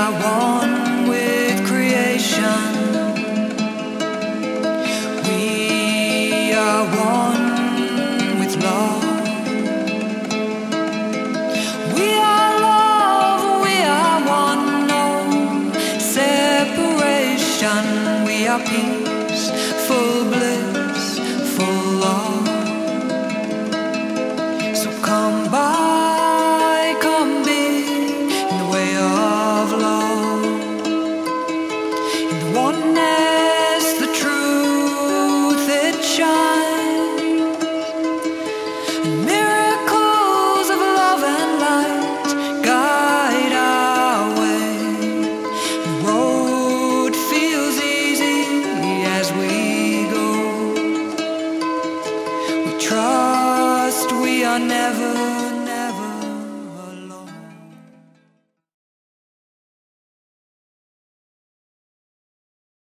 are one with creation. We are one with love. We are love, we are one, no separation. We are peace, full bliss, full love.